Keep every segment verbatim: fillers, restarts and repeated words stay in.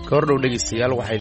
Kordhow dhegeystayaal waxay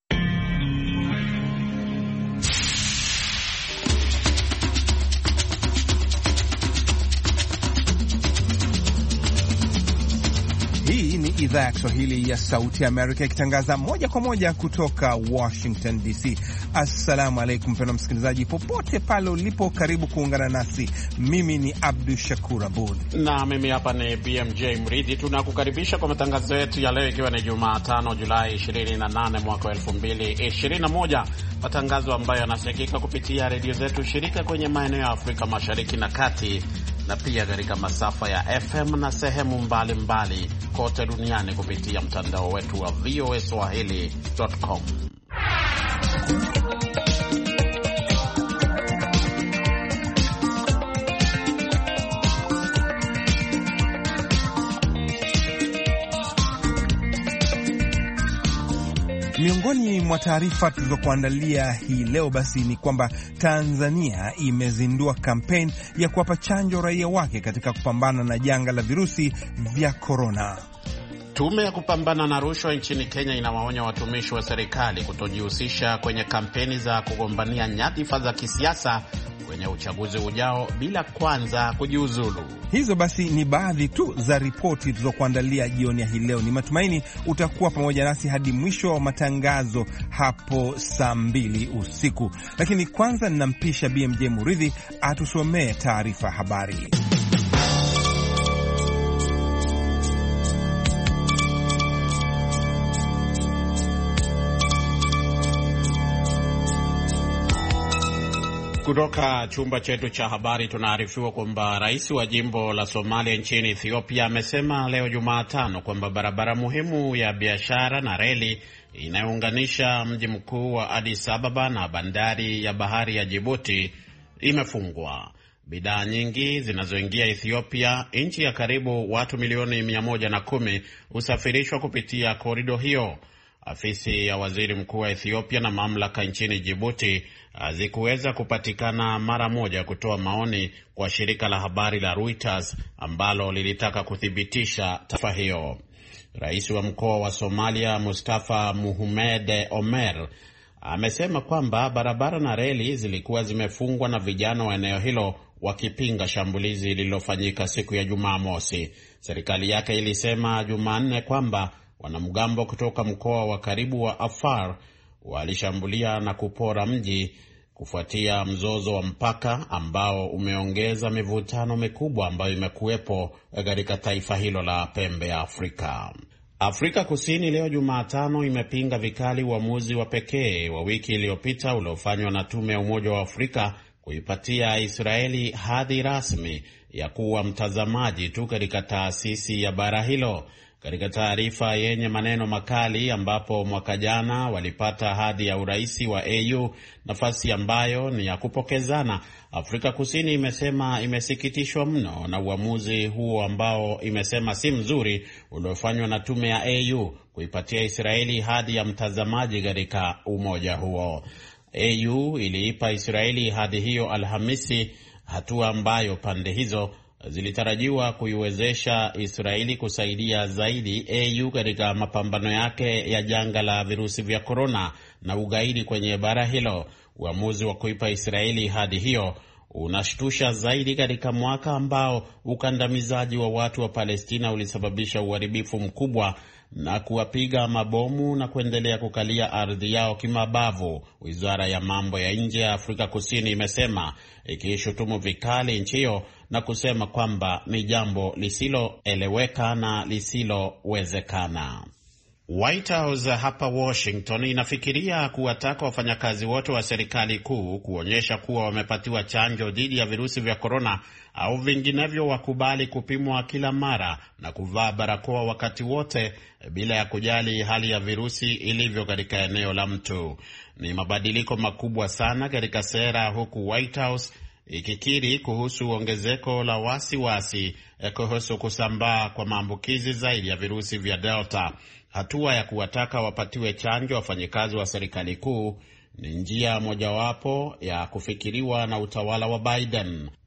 Hii ni idhaa ya Kiswahili ya Sauti ya Amerika ikitangaza moja kwa moja kutoka Washington D C. Assalamu alaikum mpendwa msikilizaji, popote pale ulipo, karibu kuungana nasi. Mimi ni Abdul Shakur Abud na mimi hapa ni B M J Mridhi. Tunakukaribisha kwa matangazo yetu ya leo, ikiwa ni Jumatano Julai ishirini na nane mwaka elfu mbili ishirini na moja. Matangazo ambayo yanasikika kupitia redio zetu shirika kwenye maeneo ya Afrika Mashariki na Kati, na pia katika masafa ya F M na sehemu mbalimbali mbali kote duniani kupitia mtandao wetu wa V O A Swahili dot com. Miongoni mwa taarifa tulizokuandalia hii leo basi ni kwamba Tanzania imezindua kampeni ya kuwapa chanjo raia wake katika kupambana na janga la virusi vya korona. Tume ya kupambana na rushwa nchini Kenya inawaonya watumishi wa serikali kutojihusisha kwenye kampeni za kugombania nyadhifa za kisiasa kwenye uchaguzi ujao bila kwanza kujiuzulu. Hizo basi ni baadhi tu za ripoti tulizokuandalia jioni ya hii leo. Ni matumaini utakuwa pamoja nasi hadi mwisho wa matangazo hapo saa mbili usiku. Lakini kwanza ninampisha B M J Muridhi atusomee taarifa habari. Kutoka chumba chetu cha habari tunaarifiwa kwamba rais wa jimbo la Somalia nchini Ethiopia amesema leo Jumatano kwamba barabara muhimu ya biashara na reli inayounganisha mji mkuu wa Addis Ababa na bandari ya bahari ya Djibouti imefungwa. Bidhaa nyingi zinazoingia Ethiopia, nchi ya karibu watu milioni mia moja na kumi, husafirishwa kupitia korido hiyo. Afisi ya waziri mkuu wa Ethiopia na mamlaka nchini Djibouti hazikuweza kupatikana mara moja kutoa maoni kwa shirika la habari la Reuters ambalo lilitaka kuthibitisha taarifa hiyo. Rais wa mkoa wa Somalia Mustafa Mohamed Omer amesema kwamba barabara na reli zilikuwa zimefungwa na vijana wa eneo hilo wakipinga shambulizi lililofanyika siku ya Jumamosi. Serikali yake ilisema Jumanne kwamba wanamgambo kutoka mkoa wa karibu wa Afar walishambulia na kupora mji kufuatia mzozo wa mpaka ambao umeongeza mivutano mikubwa ambayo imekuwepo katika taifa hilo la pembe ya Afrika. Afrika Kusini leo Jumatano imepinga vikali uamuzi wa pekee wa wiki iliyopita uliofanywa na tume ya Umoja wa Afrika kuipatia Israeli hadhi rasmi ya kuwa mtazamaji tu katika taasisi ya bara hilo. Katika taarifa yenye maneno makali ambapo mwaka jana walipata hadhi ya uraisi wa A U, nafasi ambayo ni ya kupokezana, Afrika Kusini imesema imesikitishwa mno na uamuzi huo ambao imesema si mzuri uliofanywa na tume ya A U kuipatia Israeli hadhi ya mtazamaji katika umoja huo. A U iliipa Israeli hadhi hiyo Alhamisi, hatua ambayo pande hizo zilitarajiwa kuiwezesha Israeli kusaidia zaidi A U katika mapambano yake ya janga la virusi vya korona na ugaidi kwenye bara hilo. Uamuzi wa kuipa Israeli hadi hiyo unashtusha zaidi katika mwaka ambao ukandamizaji wa watu wa Palestina ulisababisha uharibifu mkubwa na kuwapiga mabomu na kuendelea kukalia ardhi yao kimabavu. Wizara ya mambo ya nje ya Afrika Kusini imesema, ikishutumu vikali nchi hiyo na kusema kwamba ni jambo lisiloeleweka na lisilowezekana. White House hapa Washington inafikiria kuwataka wafanyakazi wote wa serikali kuu kuonyesha kuwa wamepatiwa chanjo dhidi ya virusi vya korona au vinginevyo wakubali kupimwa kila mara na kuvaa barakoa wakati wote bila ya kujali hali ya virusi ilivyo katika eneo la mtu. Ni mabadiliko makubwa sana katika sera, huku White House ikikiri kuhusu ongezeko la wasiwasi kuhusu kusambaa kwa maambukizi zaidi ya virusi vya Delta. Hatua ya kuwataka wapatiwe chanjo wafanyikazi wa serikali kuu ni njia mojawapo ya kufikiriwa na utawala wa Biden.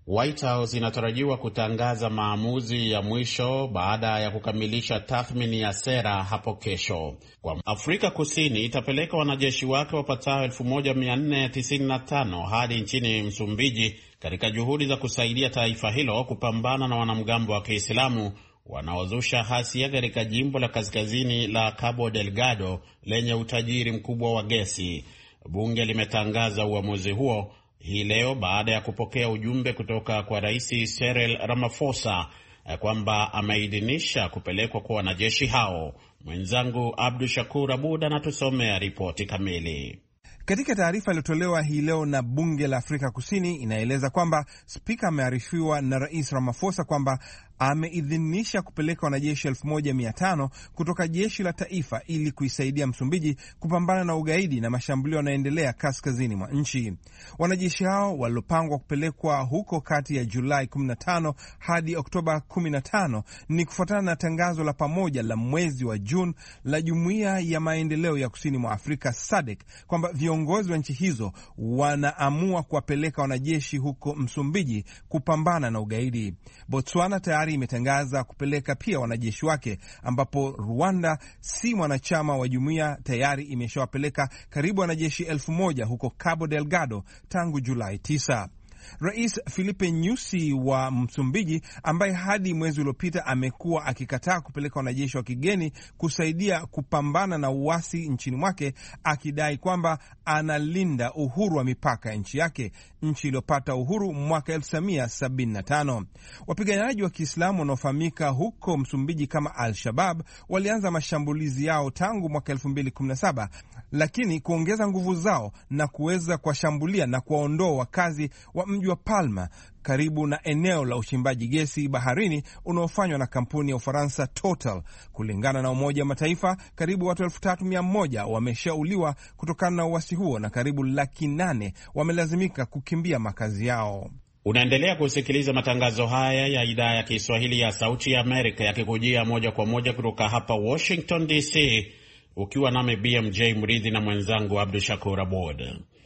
White House inatarajiwa kutangaza maamuzi ya mwisho baada ya kukamilisha tathmini ya sera hapo kesho. Kwa Afrika Kusini itapeleka wanajeshi wake wapatao elfu moja mia nne tisini na tano hadi nchini Msumbiji katika juhudi za kusaidia taifa hilo kupambana na wanamgambo wa Kiislamu wanaozusha hasia katika jimbo la kaskazini la Cabo Delgado lenye utajiri mkubwa wa gesi. Bunge limetangaza uamuzi huo hii leo baada ya kupokea ujumbe kutoka kwa Rais Cyril Ramaphosa kwamba ameidhinisha kupelekwa kwa wanajeshi hao. Mwenzangu Abdu Shakur Abud anatusomea ripoti kamili. Katika taarifa iliyotolewa hii leo na bunge la Afrika Kusini inaeleza kwamba spika amearifiwa na Rais Ramaphosa kwamba ameidhinisha kupeleka wanajeshi elfu moja mia tano kutoka jeshi la taifa ili kuisaidia Msumbiji kupambana na ugaidi na mashambulio yanayoendelea kaskazini mwa nchi. Wanajeshi hao waliopangwa kupelekwa huko kati ya Julai kumi na tano hadi Oktoba kumi na tano ni kufuatana na tangazo la pamoja la mwezi wa Juni la Jumuiya ya Maendeleo ya Kusini mwa Afrika S A D C kwamba viongozi wa nchi hizo wanaamua kuwapeleka wanajeshi huko Msumbiji kupambana na ugaidi. Botswana tayari imetangaza kupeleka pia wanajeshi wake, ambapo Rwanda si mwanachama wa jumuiya tayari imeshawapeleka karibu wanajeshi elfu moja huko Cabo Delgado tangu Julai tisa. Rais Filipe Nyusi wa Msumbiji, ambaye hadi mwezi uliopita amekuwa akikataa kupeleka wanajeshi wa kigeni kusaidia kupambana na uasi nchini mwake, akidai kwamba analinda uhuru wa mipaka ya nchi yake, nchi iliyopata uhuru mwaka elfu tisa mia sabini na tano. Wapiganaji wa Kiislamu wanaofahamika huko Msumbiji kama Al-Shabaab walianza mashambulizi yao tangu mwaka elfu mbili kumi na saba, lakini kuongeza nguvu zao na kuweza kuwashambulia na kuwaondoa wakazi wa mji wa Palma karibu na eneo la uchimbaji gesi baharini unaofanywa na kampuni ya Ufaransa Total. Kulingana na Umoja wa Mataifa, karibu watu elfu tatu mia moja wameshauliwa kutokana na uasi huo na karibu laki nane wamelazimika kukimbia makazi yao. Unaendelea kusikiliza matangazo haya ya idhaa ya Kiswahili ya Sauti ya Amerika yakikujia moja kwa moja kutoka hapa Washington D C, ukiwa nami B M J Mridhi na mwenzangu Abdu Shakur Abud.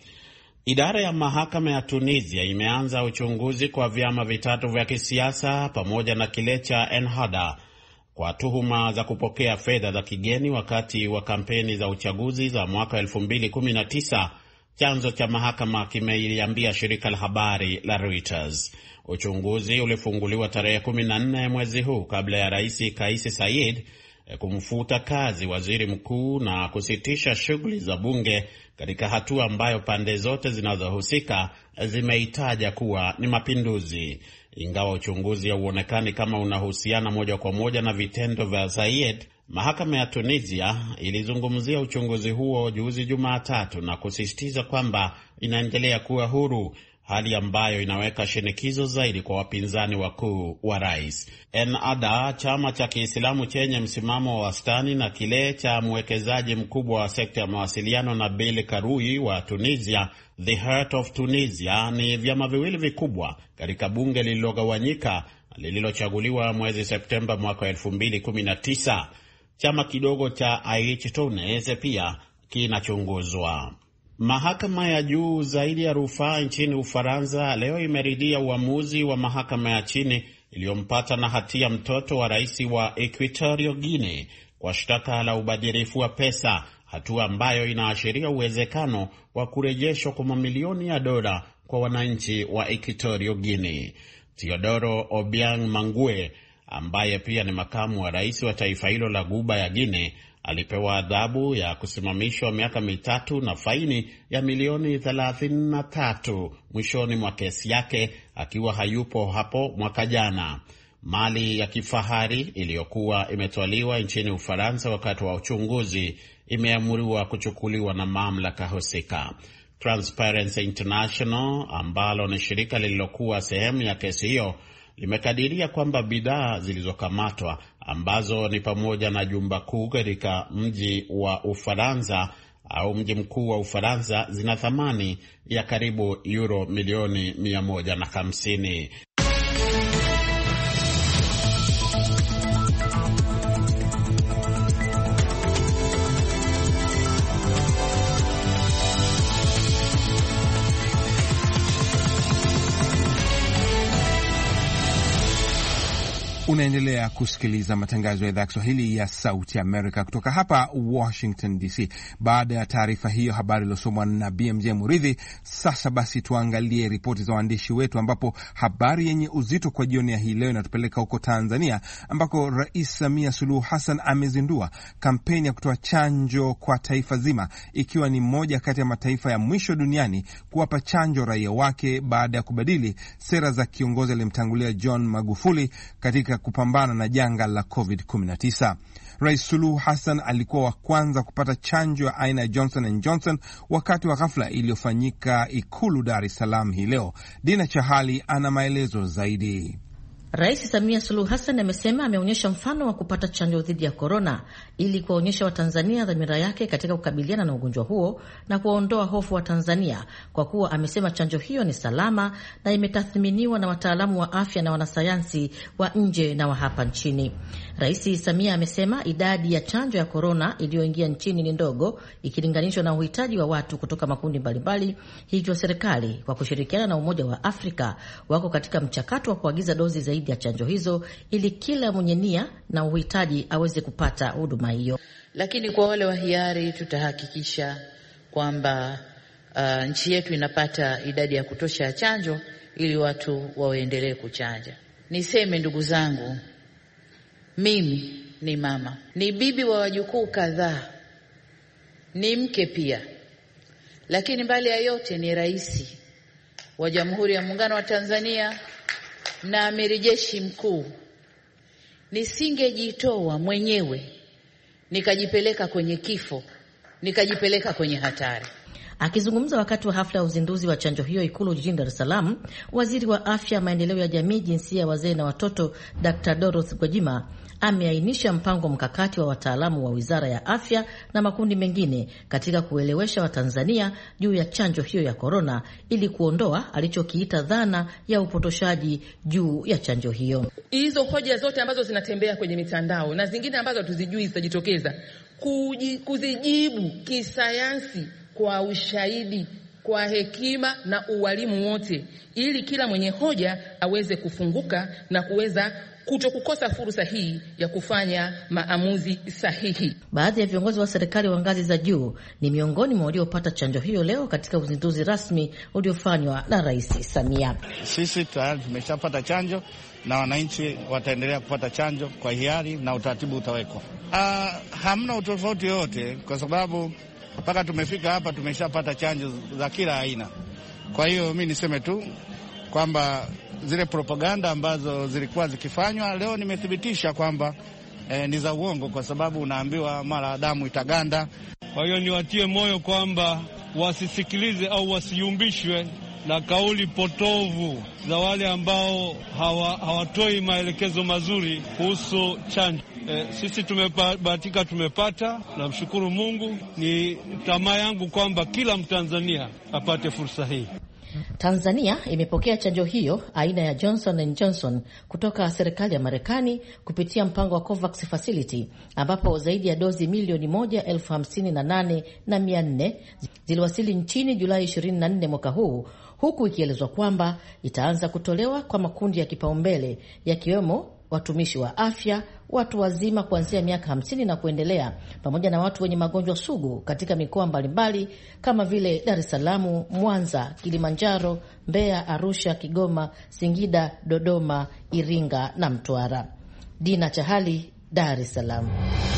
Idara ya mahakama ya Tunisia imeanza uchunguzi kwa vyama vitatu vya kisiasa pamoja na kile cha Ennahda kwa tuhuma za kupokea fedha za kigeni wakati wa kampeni za uchaguzi za mwaka elfu mbili kumi na tisa, chanzo cha mahakama kimeiambia shirika la habari la Reuters. Uchunguzi ulifunguliwa tarehe kumi na nne mwezi huu kabla ya Rais Kais Saied kumfuta kazi waziri mkuu na kusitisha shughuli za bunge, katika hatua ambayo pande zote zinazohusika zimeitaja kuwa ni mapinduzi. Ingawa uchunguzi hauonekani kama unahusiana moja kwa moja na vitendo vya Saied, mahakama ya Tunisia ilizungumzia uchunguzi huo juzi Jumatatu na kusisitiza kwamba inaendelea kuwa huru, hali ambayo inaweka shinikizo zaidi kwa wapinzani wakuu wa rais. Ennahda, chama cha Kiislamu chenye msimamo wa wastani na kile cha mwekezaji mkubwa wa sekta ya mawasiliano Nabil Karoui wa Tunisia, The Heart of Tunisia, ni vyama viwili vikubwa katika bunge lililogawanyika lililochaguliwa mwezi Septemba mwaka elfu mbili kumi na tisa. Chama kidogo cha Aichi Tounes pia kinachunguzwa. Mahakama ya juu zaidi ya rufaa nchini Ufaransa leo imeridhia uamuzi wa mahakama ya chini iliyompata na hatia mtoto wa rais wa Equatorial Guinea kwa shtaka la ubadhirifu wa pesa, hatua ambayo inaashiria uwezekano wa kurejeshwa kwa mamilioni ya dola kwa wananchi wa Equatorial Guinea. Teodoro Obiang Mangue, ambaye pia ni makamu wa rais wa taifa hilo la Guba ya Guinea, alipewa adhabu ya kusimamishwa miaka mitatu na faini ya milioni thelathini na tatu mwishoni mwa kesi yake, akiwa hayupo hapo mwaka jana. Mali ya kifahari iliyokuwa imetwaliwa nchini Ufaransa wakati wa uchunguzi imeamuriwa kuchukuliwa na mamlaka husika. Transparency International, ambalo ni shirika lililokuwa sehemu ya kesi hiyo, limekadiria kwamba bidhaa zilizokamatwa, ambazo ni pamoja na jumba kuu katika mji wa Ufaransa au mji mkuu wa Ufaransa, zina thamani ya karibu euro milioni mia moja na hamsini. Unaendelea kusikiliza matangazo ya idhaa ya Kiswahili ya Sauti Amerika kutoka hapa Washington D C. Baada ya taarifa hiyo habari iliyosomwa na B M J Muridhi, sasa basi tuangalie ripoti za waandishi wetu, ambapo habari yenye uzito kwa jioni ya hii leo inatupeleka huko Tanzania, ambako Rais Samia Suluhu Hassan amezindua kampeni ya kutoa chanjo kwa taifa zima, ikiwa ni moja kati ya mataifa ya mwisho duniani kuwapa chanjo raia wake baada ya kubadili sera za kiongozi aliyemtangulia John Magufuli katika kupambana na janga la covid kumi na tisa. Rais Suluhu Hassan alikuwa wa kwanza kupata chanjo ya aina ya Johnson and Johnson wakati wa ghafla iliyofanyika Ikulu Dar es Salaam hii leo. Dina Chahali ana maelezo zaidi. Rais Samia Suluhu Hassan amesema ameonyesha mfano wa kupata chanjo dhidi ya korona ili kuwaonyesha Watanzania dhamira yake katika kukabiliana na ugonjwa huo na kuwaondoa hofu wa Tanzania, kwa kuwa amesema chanjo hiyo ni salama na imetathminiwa na wataalamu wa afya na wanasayansi wa nje na wa hapa nchini. Rais Samia amesema idadi ya chanjo ya korona iliyoingia nchini ni ndogo ikilinganishwa na uhitaji wa watu kutoka makundi mbalimbali, hivyo serikali kwa kushirikiana na Umoja wa Afrika wako katika mchakato wa kuagiza dozi zaidi ya chanjo hizo ili kila mwenye nia na uhitaji aweze kupata huduma hiyo. Lakini kwa wale wa hiari tutahakikisha kwamba uh, nchi yetu inapata idadi ya kutosha ya chanjo ili watu waendelee kuchanja. Niseme ndugu zangu, mimi ni mama, ni bibi wa wajukuu kadhaa, ni mke pia, lakini mbali ya yote ni rais wa Jamhuri ya Muungano wa Tanzania na amiri jeshi mkuu. Nisingejitoa mwenyewe nikajipeleka kwenye kifo, nikajipeleka kwenye hatari. Akizungumza wakati wa hafla ya uzinduzi wa chanjo hiyo Ikulu jijini Dar es Salaam, Waziri wa Afya, Maendeleo ya Jamii, Jinsia ya Wazee na Watoto, Daktari Dorothy Gwajima ameainisha mpango mkakati wa wataalamu wa Wizara ya Afya na makundi mengine katika kuelewesha Watanzania juu ya chanjo hiyo ya korona ili kuondoa alichokiita dhana ya upotoshaji juu ya chanjo hiyo. Hizo hoja zote ambazo zinatembea kwenye mitandao na zingine ambazo tuzijui zitajitokeza, kuzijibu kisayansi, kwa ushahidi, kwa hekima na uwalimu wote, ili kila mwenye hoja aweze kufunguka na kuweza kutokukosa fursa hii ya kufanya maamuzi sahihi. Baadhi ya viongozi wa serikali wa ngazi za juu ni miongoni mwa waliopata chanjo hiyo leo katika uzinduzi rasmi uliofanywa na Rais Samia. Sisi tayari tumeshapata chanjo na wananchi wataendelea kupata chanjo kwa hiari na utaratibu utawekwa. Ah, hamna utofauti yote kwa sababu mpaka tumefika hapa tumeshapata chanjo za kila aina. Kwa hiyo mimi niseme tu kwamba zile propaganda ambazo zilikuwa zikifanywa leo nimethibitisha kwamba eh, ni za uongo, kwa sababu unaambiwa mara damu itaganda. Kwa hiyo niwatie moyo kwamba wasisikilize au wasiyumbishwe na kauli potovu za wale ambao hawa, hawatoi maelekezo mazuri kuhusu chanjo. E, sisi tumebahatika tumepata, namshukuru Mungu. Ni tamaa yangu kwamba kila Mtanzania apate fursa hii. Tanzania imepokea chanjo hiyo aina ya Johnson and Johnson kutoka serikali ya Marekani kupitia mpango wa COVAX Facility, ambapo zaidi ya dozi milioni moja elfu hamsini na nane na mia nne ziliwasili nchini Julai ishirini na nne mwaka huu, huku ikielezwa kwamba itaanza kutolewa kwa makundi ya kipaumbele yakiwemo watumishi wa afya, watu wazima kuanzia miaka hamsini na kuendelea, pamoja na watu wenye magonjwa sugu katika mikoa mbalimbali kama vile Dar es Salaam, Mwanza, Kilimanjaro, Mbeya, Arusha, Kigoma, Singida, Dodoma, Iringa na Mtwara. Dina Chahali, Dar es Salaam.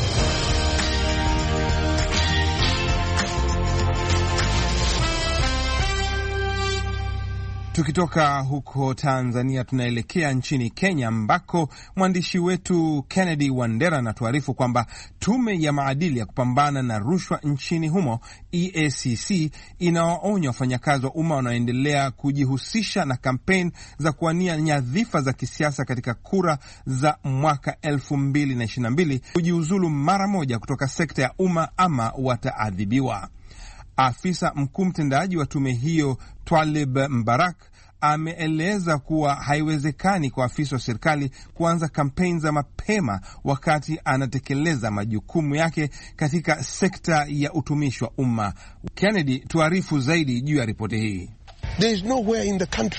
Tukitoka huko Tanzania tunaelekea nchini Kenya, ambako mwandishi wetu Kennedy Wandera anatuarifu kwamba tume ya maadili ya kupambana na rushwa nchini humo E A C C inawaonya wafanyakazi wa umma wanaoendelea kujihusisha na kampeni za kuwania nyadhifa za kisiasa katika kura za mwaka elfu mbili na ishirini na mbili kujiuzulu mara moja kutoka sekta ya umma ama wataadhibiwa. Afisa mkuu mtendaji wa tume hiyo Twalib Mbarak ameeleza kuwa haiwezekani kwa afisa wa serikali kuanza kampeni za mapema wakati anatekeleza majukumu yake katika sekta ya utumishi wa umma. Kennedy, tuarifu zaidi juu ya ripoti hii. There is nowhere in the country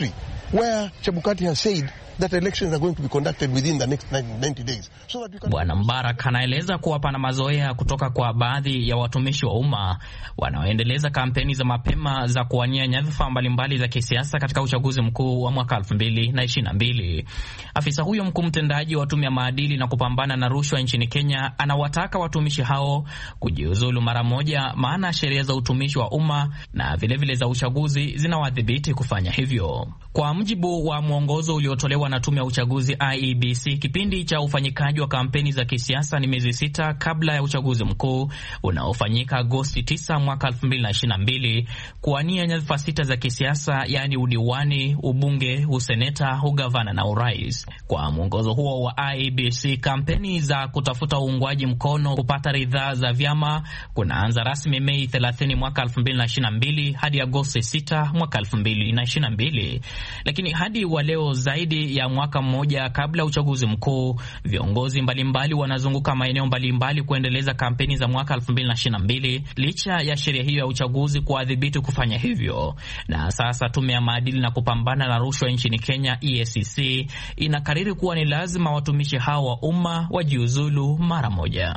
where Chebukati has said that elections are going to be conducted within the next ninety days. So that we can... Bwana Mbarak anaeleza kuwa pana mazoea kutoka kwa baadhi ya watumishi wa umma wanaoendeleza kampeni za mapema za kuwania nyadhifa mbalimbali za kisiasa katika uchaguzi mkuu wa mwaka elfu mbili na ishirini na mbili. Afisa huyo mkuu mtendaji wa tume ya maadili na kupambana na rushwa nchini Kenya anawataka watumishi hao kujiuzulu mara moja, maana sheria za utumishi wa umma na vilevile vile za uchaguzi zinawadhibiti kufanya hivyo. Kwa mujibu wa mwongozo uliotolewa na tume ya uchaguzi I E B C, kipindi cha ufanyikaji wa kampeni za kisiasa ni miezi sita kabla ya uchaguzi mkuu unaofanyika Agosti tisa mwaka elfu mbili na ishirini na mbili kuwania nyadhifa sita za kisiasa, yani udiwani, ubunge, useneta, ugavana na urais. Kwa mwongozo huo wa I E B C, kampeni za kutafuta uungwaji mkono kupata ridhaa za vyama kunaanza rasmi Mei thelathini mwaka elfu mbili na ishirini na mbili hadi Agosti sita mwaka elfu mbili na ishirini na mbili. Lakini hadi wa leo, zaidi ya mwaka mmoja kabla uchaguzi mkuu, viongozi mbalimbali wanazunguka maeneo mbalimbali kuendeleza kampeni za mwaka elfu mbili na ishirini na mbili licha ya sheria hiyo ya uchaguzi kuadhibiti kufanya hivyo. Na sasa tume ya maadili na kupambana na rushwa nchini Kenya E A C C inakariri kuwa ni lazima watumishi hao wa umma wajiuzulu mara moja.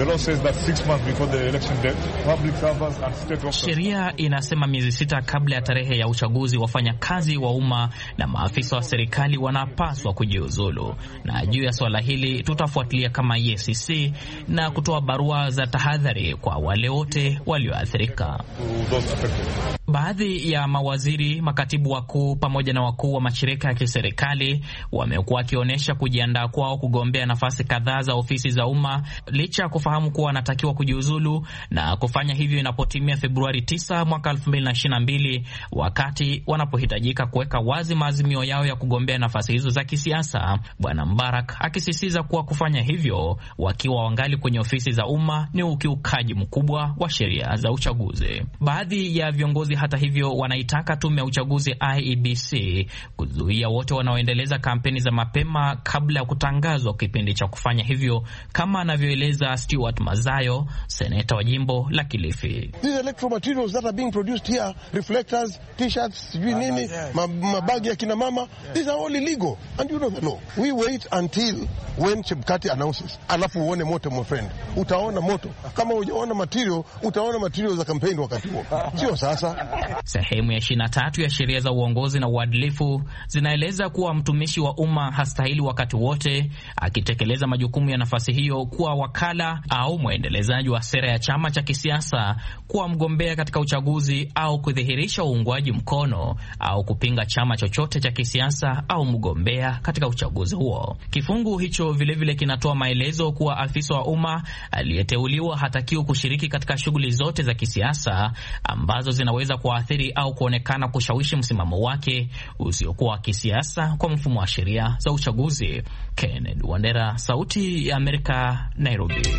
Sheria inasema miezi sita kabla ya tarehe ya uchaguzi wafanyakazi wa umma na maafisa wa serikali wanapaswa kujiuzulu. Na juu ya swala hili tutafuatilia kama E A C C na kutoa barua za tahadhari kwa wale wote walioathirika. Baadhi ya mawaziri, makatibu wakuu pamoja na wakuu wa mashirika ya kiserikali wamekuwa wakionyesha kujiandaa kwao kugombea nafasi kadhaa za ofisi za umma licha ya kufahamu kuwa wanatakiwa kujiuzulu na kufanya hivyo inapotimia Februari tisa mwaka elfu mbili na ishirini na mbili, wakati wanapohitajika kuweka wazi maazimio yao ya kugombea nafasi hizo za kisiasa. Bwana Mbarak akisisitiza kuwa kufanya hivyo wakiwa wangali kwenye ofisi za umma ni ukiukaji mkubwa wa sheria za uchaguzi. Baadhi ya viongozi hata hivyo wanaitaka tume ya uchaguzi I E B C kuzuia wote wanaoendeleza kampeni za mapema kabla ya kutangazwa kipindi cha kufanya hivyo, kama anavyoeleza Stuart Mazayo, seneta wa jimbo la Kilifi. These electoral materials that are being produced here, reflectors, t-shirts, sijui nini, mabagi ya kina mama, these are all illegal and you know the law. We wait until when Chebukati announces, alafu uone moto, my friend. Utaona moto. Kama hujaona material, utaona material za kampeni wakati huo. Sio sasa. Sehemu ya ishirini na tatu ya sheria za uongozi na uadilifu zinaeleza kuwa mtumishi wa umma hastahili wakati wote akitekeleza majukumu ya nafasi hiyo kuwa wakala au mwendelezaji wa sera ya chama cha kisiasa, kuwa mgombea katika uchaguzi au kudhihirisha uungwaji mkono au kupinga chama chochote cha kisiasa au mgombea katika uchaguzi huo. Kifungu hicho vilevile kinatoa maelezo kuwa afisa wa umma aliyeteuliwa hatakiwi kushiriki katika shughuli zote za kisiasa ambazo zinaweza kuathiri au kuonekana kushawishi msimamo wake usiokuwa wa kisiasa kwa mfumo wa sheria za uchaguzi. Kenneth Wandera, Sauti ya Amerika, Nairobi.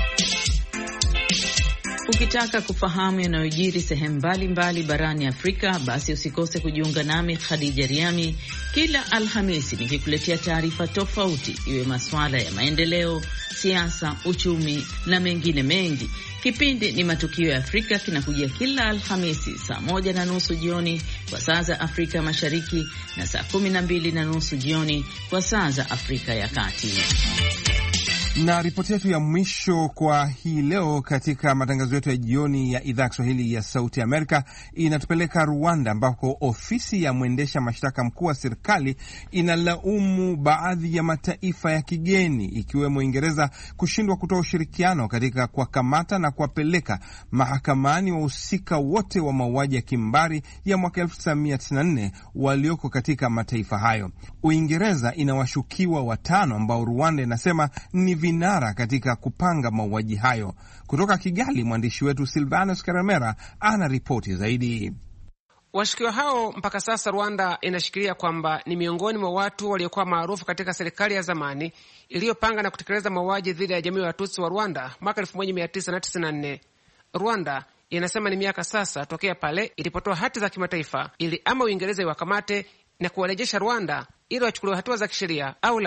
Ukitaka kufahamu yanayojiri sehemu mbalimbali barani Afrika, basi usikose kujiunga nami Khadija Riami kila Alhamisi nikikuletea taarifa tofauti, iwe masuala ya maendeleo, siasa, uchumi na mengine mengi. Kipindi ni Matukio ya Afrika kinakujia kila Alhamisi saa moja na nusu jioni kwa saa za Afrika Mashariki na saa kumi na mbili na nusu jioni kwa saa za Afrika ya Kati. Na ripoti yetu ya mwisho kwa hii leo katika matangazo yetu ya jioni ya idhaa ya Kiswahili ya Sauti Amerika inatupeleka Rwanda, ambako ofisi ya mwendesha mashtaka mkuu wa serikali inalaumu baadhi ya mataifa ya kigeni ikiwemo Uingereza kushindwa kutoa ushirikiano katika kuwakamata na kuwapeleka mahakamani wahusika wote wa mauaji ya kimbari ya mwaka elfu tisa mia tisini na nne walioko katika mataifa hayo. Uingereza inawashukiwa watano ambao Rwanda inasema ni vinara katika kupanga mauaji hayo. Kutoka Kigali, mwandishi wetu Silvanus Karemera ana ripoti zaidi. Washukiwa hao mpaka sasa Rwanda inashikilia kwamba ni miongoni mwa watu waliokuwa maarufu katika serikali ya zamani iliyopanga na kutekeleza mauaji dhidi ya jamii ya Watutsi wa Rwanda mwaka elfu moja mia tisa tisini na nne. Rwanda inasema ni miaka sasa tokea pale ilipotoa hati za kimataifa ili ama Uingereza iwakamate na kuwarejesha Rwanda ili wachukuliwe hatua za kisheria au la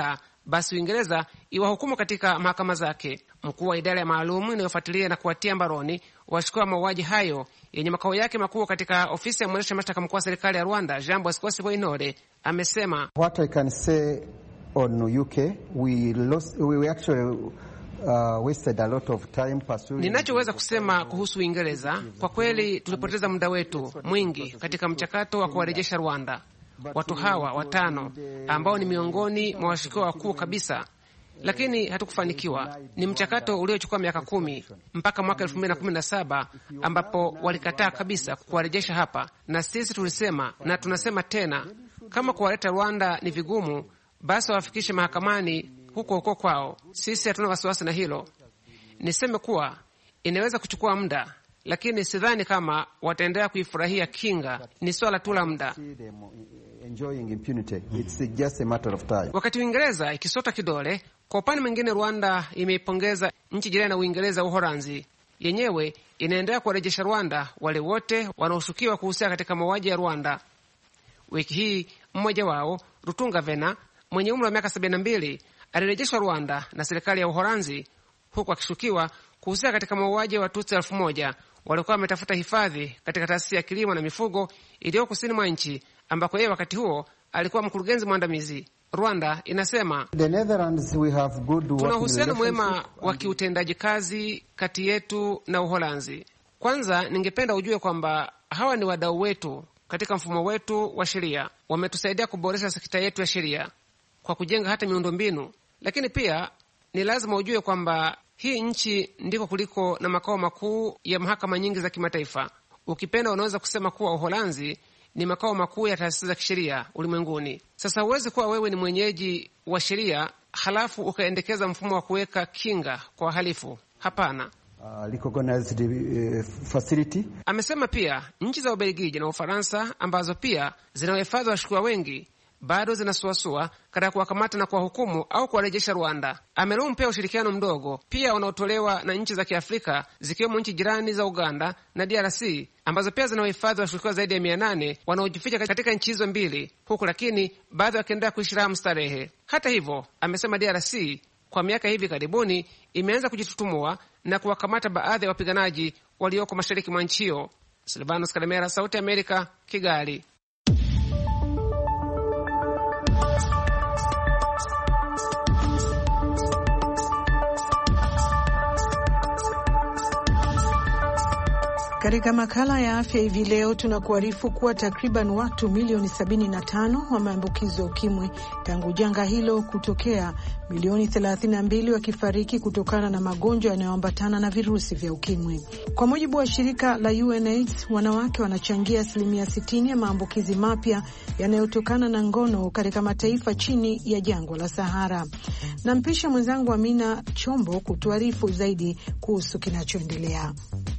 basi Uingereza iwahukumu katika mahakama zake. Mkuu wa idara ya maalum inayofuatilia na kuwatia mbaroni washukiwa mauaji hayo yenye makao yake makuu katika ofisi ya mwendesha mashtaka mkuu wa serikali ya Rwanda, Jean Bosco Siboyintore, amesema What I can say on U K, we lost, we actually uh, wasted a lot of time pursuing. Ninachoweza kusema kuhusu Uingereza, kwa kweli tulipoteza muda wetu mwingi katika mchakato wa kuwarejesha Rwanda watu hawa watano ambao ni miongoni mwa washukiwa wakuu kabisa, lakini hatukufanikiwa. Ni mchakato uliochukua miaka kumi mpaka mwaka elfu mbili na kumi na saba ambapo walikataa kabisa kuwarejesha hapa, na sisi tulisema na tunasema tena, kama kuwaleta Rwanda ni vigumu, basi wafikishe mahakamani huko huko kwao. Sisi hatuna wasiwasi na hilo. Niseme kuwa inaweza kuchukua muda, lakini sidhani kama wataendelea kuifurahia kinga. Ni swala tu la muda. Wakati Uingereza ikisota kidole, kwa upande mwingine Rwanda imeipongeza nchi jirani na Uingereza, Uholanzi. Yenyewe inaendelea kuwarejesha Rwanda wale wote wanaoshukiwa kuhusika katika mauaji ya Rwanda. Wiki hii mmoja wao, Rutunga Vena, mwenye umri wa miaka sabini na mbili, alirejeshwa Rwanda na serikali ya Uholanzi huku akishukiwa kuhusika katika mauaji ya Watutsi elfu moja walikuwa wametafuta hifadhi katika taasisi ya kilimo na mifugo iliyo kusini mwa nchi, ambako yeye wakati huo alikuwa mkurugenzi mwandamizi. Rwanda inasema tuna uhusiano mwema wa kiutendaji kazi kati yetu na Uholanzi. Kwanza ningependa ujue kwamba hawa ni wadau wetu katika mfumo wetu wa sheria. Wametusaidia kuboresha sekta yetu ya sheria kwa kujenga hata miundombinu, lakini pia ni lazima ujue kwamba hii nchi ndiko kuliko na makao makuu ya mahakama nyingi za kimataifa. Ukipenda unaweza kusema kuwa Uholanzi ni makao makuu ya taasisi za kisheria ulimwenguni. Sasa huwezi kuwa wewe ni mwenyeji wa sheria halafu ukaendekeza mfumo wa kuweka kinga kwa wahalifu. Hapana. Uh, uh, facility. Amesema pia nchi za Ubelgiji na Ufaransa ambazo pia zinawahifadhi washukiwa wengi bado zinasuasua katika kuwakamata na kuwahukumu au kuwarejesha Rwanda. Amelaumu pia ushirikiano mdogo pia unaotolewa na nchi za Kiafrika zikiwemo nchi jirani za Uganda na D R C ambazo pia zinawahifadhi washukiwa zaidi ya mia nane wanaojificha katika nchi hizo mbili, huku lakini baadhi wakiendelea kuishi raha mstarehe. Hata hivyo, amesema D R C kwa miaka hivi karibuni imeanza kujitutumua na kuwakamata baadhi ya wapiganaji walioko mashariki mwa nchi hiyo. Silvanos Kalemera, Sauti ya Amerika, Kigali. Katika makala ya afya hivi leo tunakuarifu kuwa takriban watu milioni sabini na tano wameambukizwa ukimwi tangu janga hilo kutokea, milioni thelathini na mbili wakifariki kutokana na magonjwa yanayoambatana na virusi vya ukimwi. Kwa mujibu wa shirika la U N AIDS, wanawake wanachangia asilimia sitini ya maambukizi mapya yanayotokana na ngono katika mataifa chini ya jangwa la Sahara. Nampisha mwenzangu Amina Chombo kutuarifu zaidi kuhusu kinachoendelea.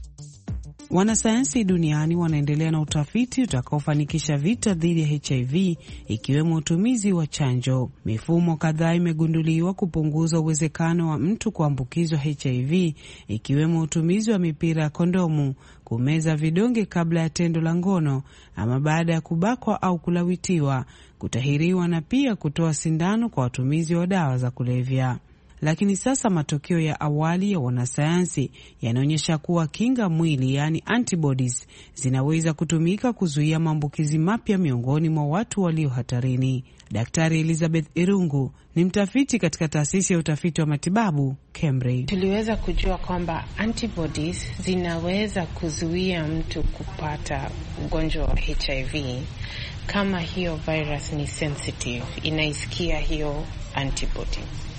Wanasayansi duniani wanaendelea na utafiti utakaofanikisha vita dhidi ya H I V, ikiwemo utumizi wa chanjo. Mifumo kadhaa imegunduliwa kupunguza uwezekano wa mtu kuambukizwa H I V, ikiwemo utumizi wa mipira ya kondomu, kumeza vidonge kabla ya tendo la ngono ama baada ya kubakwa au kulawitiwa, kutahiriwa na pia kutoa sindano kwa watumizi wa dawa za kulevya. Lakini sasa matokeo ya awali ya wanasayansi yanaonyesha kuwa kinga mwili, yani antibodies, zinaweza kutumika kuzuia maambukizi mapya miongoni mwa watu walio hatarini. Daktari Elizabeth Irungu ni mtafiti katika taasisi ya utafiti wa matibabu Cambridge. Tuliweza kujua kwamba antibodies zinaweza kuzuia mtu kupata ugonjwa wa H I V kama hiyo virus ni sensitive, inaisikia hiyo antibody.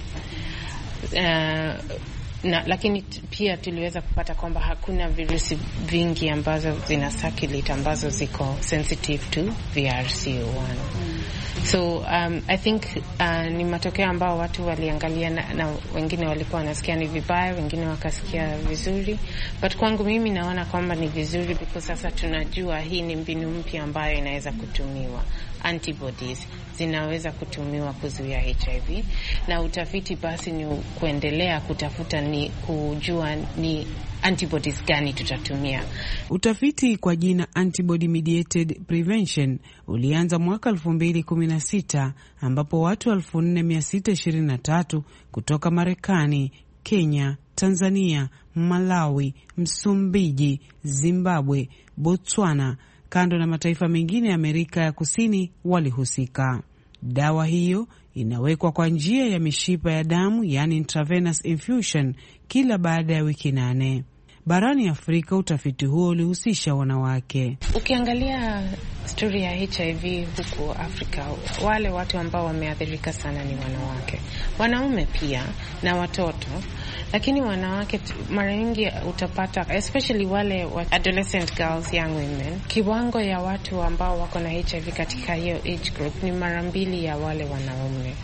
Uh, na, lakini pia tuliweza kupata kwamba hakuna virusi vingi ambazo zina circulate ambazo ziko sensitive to V R C O one. So um, I think uh, ni matokeo ambao watu waliangalia na, na wengine walikuwa wanasikia ni vibaya, wengine wakasikia vizuri. But kwangu mimi naona kwamba ni vizuri because sasa tunajua hii ni mbinu mpya ambayo inaweza kutumiwa. Antibodies zinaweza kutumiwa kuzuia H I V, na utafiti basi ni kuendelea kutafuta ni kujua ni antibodies gani tutatumia. Utafiti kwa jina Antibody Mediated Prevention ulianza mwaka elfu mbili kumi na sita ambapo watu elfu nne mia sita ishirini na tatu kutoka Marekani, Kenya, Tanzania, Malawi, Msumbiji, Zimbabwe, Botswana, kando na mataifa mengine ya Amerika ya Kusini walihusika. Dawa hiyo inawekwa kwa njia ya mishipa ya damu, yani intravenous infusion, kila baada ya wiki nane. Barani Afrika utafiti huo ulihusisha wanawake. Ukiangalia story ya H I V huko Afrika, wale watu ambao wameathirika sana ni wanawake, wanaume pia na watoto, lakini wanawake mara nyingi utapata, especially wale adolescent girls, young women, kiwango ya watu ambao wako na H I V katika hiyo age group ni mara mbili ya wale wanaume,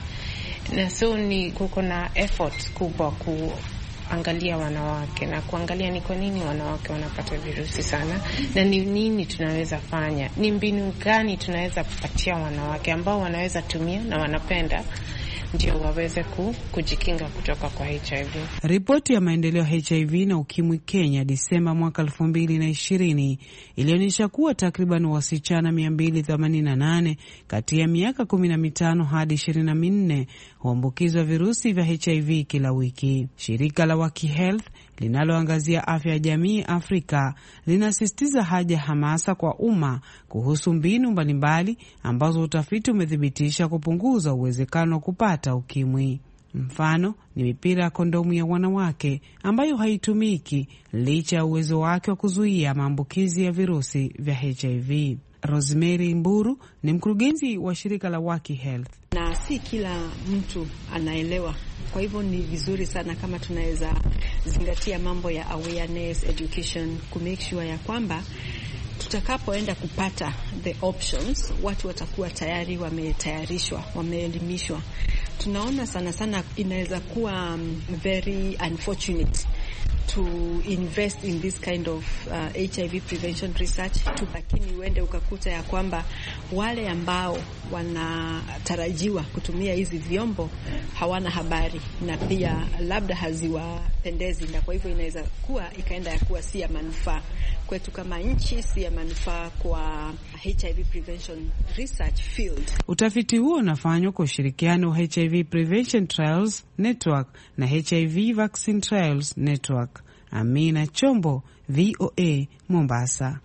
na so ni kuko na effort kubwa ku angalia wanawake na kuangalia ni kwa nini wanawake wanapata virusi sana, na ni nini tunaweza fanya, ni mbinu gani tunaweza kupatia wanawake ambao wanaweza tumia na wanapenda ndio waweze ku, kujikinga kutoka kwa H I V. Ripoti ya maendeleo ya H I V na ukimwi Kenya Disemba mwaka elfu mbili na ishirini ilionyesha kuwa takriban wasichana mia mbili themanini na nane kati ya miaka kumi na mitano hadi ishirini na minne huambukizwa virusi vya H I V kila wiki. Shirika la Waki Health linaloangazia afya ya jamii Afrika linasisitiza haja hamasa kwa umma kuhusu mbinu mbalimbali ambazo utafiti umethibitisha kupunguza uwezekano wa kupata ukimwi. Mfano ni mipira ya kondomu ya wanawake ambayo haitumiki licha ya uwezo wake wa kuzuia maambukizi ya virusi vya H I V. Rosemary Mburu ni mkurugenzi wa shirika la Waki Health. Na si kila mtu anaelewa, kwa hivyo ni vizuri sana kama tunaweza zingatia mambo ya awareness, education, ku make sure ya kwamba tutakapoenda kupata the options, watu watakuwa tayari wametayarishwa, wameelimishwa. Tunaona sana sana inaweza kuwa um, very unfortunate to invest in this kind of uh, H I V prevention research tu, lakini uende ukakuta ya kwamba wale ambao wanatarajiwa kutumia hizi vyombo hawana habari na pia labda haziwapendezi, na kwa hivyo inaweza kuwa ikaenda ya kuwa si ya manufaa kwetu kama nchi, si ya manufaa kwa H I V prevention research field. Utafiti huo unafanywa kwa ushirikiano wa H I V Prevention Trials Network na H I V Vaccine Trials Network. Amina Chombo, V O A, Mombasa.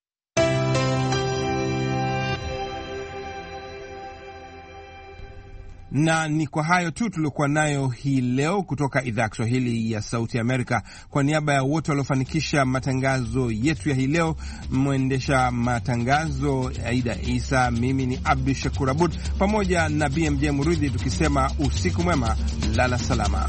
Na ni kwa hayo tu tuliokuwa nayo hii leo kutoka idhaa ya Kiswahili ya Sauti Amerika. Kwa niaba ya wote waliofanikisha matangazo yetu ya hii leo, mwendesha matangazo Aida Isa, mimi ni Abdu Shakur Abud pamoja na B M J Muridhi, tukisema usiku mwema, lala salama.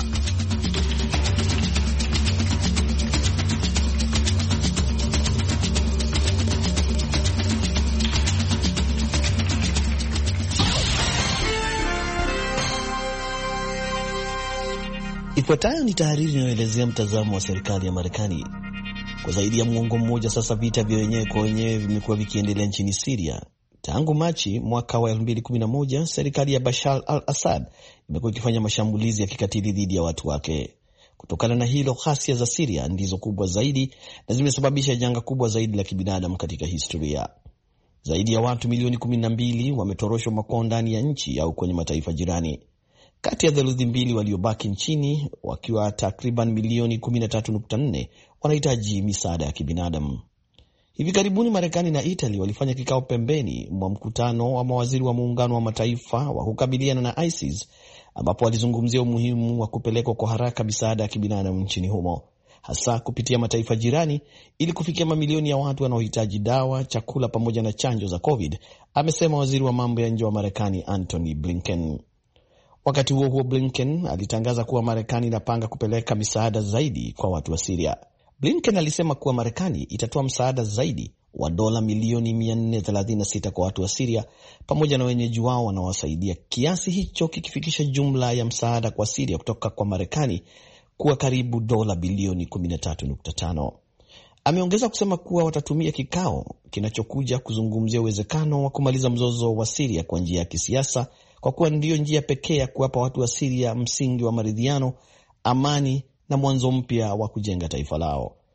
Ifuatayo ni tahariri inayoelezea mtazamo wa serikali ya Marekani. Kwa zaidi ya muongo mmoja sasa, vita vya wenyewe kwa wenyewe vimekuwa vikiendelea nchini Syria. Tangu Machi mwaka wa elfu mbili kumi na moja, serikali ya Bashar al-Assad imekuwa ikifanya mashambulizi ya kikatili dhidi ya watu wake. Kutokana na hilo, ghasia za Syria ndizo kubwa zaidi na zimesababisha janga kubwa zaidi la kibinadamu katika historia. Zaidi ya watu milioni kumi na mbili wametoroshwa makwao ndani ya nchi au kwenye mataifa jirani. Kati ya theluthi mbili waliobaki nchini, wakiwa takriban milioni kumi na tatu nukta nne, wanahitaji misaada ya kibinadamu. Hivi karibuni Marekani na Italy walifanya kikao pembeni mwa mkutano wa mawaziri wa muungano wa mataifa wa kukabiliana na ISIS, ambapo walizungumzia umuhimu wa kupelekwa kwa haraka misaada ya kibinadamu nchini humo, hasa kupitia mataifa jirani, ili kufikia mamilioni ya watu wanaohitaji dawa, chakula pamoja na chanjo za COVID, amesema waziri wa mambo ya nje wa Marekani Antony Blinken. Wakati huo huo, Blinken alitangaza kuwa Marekani inapanga kupeleka misaada zaidi kwa watu wa Syria. Blinken alisema kuwa Marekani itatoa msaada zaidi wa dola milioni mia nne thelathini na sita kwa watu wa Syria pamoja na wenyeji wao wanaowasaidia, kiasi hicho kikifikisha jumla ya msaada kwa Syria kutoka kwa Marekani kuwa karibu dola bilioni kumi na tatu nukta tano. Ameongeza kusema kuwa watatumia kikao kinachokuja kuzungumzia uwezekano wa kumaliza mzozo wa Syria kwa njia ya kisiasa, kwa kuwa ndiyo njia pekee ya kuwapa watu wa Syria msingi wa maridhiano, amani na mwanzo mpya wa kujenga taifa lao.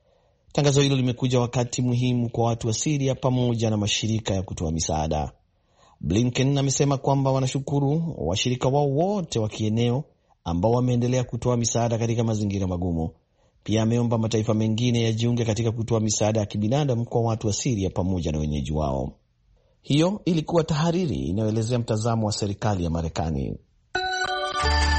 Tangazo hilo limekuja wakati muhimu kwa watu wa Syria pamoja na mashirika ya kutoa misaada. Blinken amesema kwamba wanashukuru washirika wao wote wa kieneo ambao wameendelea kutoa misaada katika mazingira magumu. Pia ameomba mataifa mengine yajiunge katika kutoa misaada ya kibinadamu kwa watu wa Syria pamoja na wenyeji wao. Hiyo ilikuwa tahariri inayoelezea mtazamo wa serikali ya Marekani.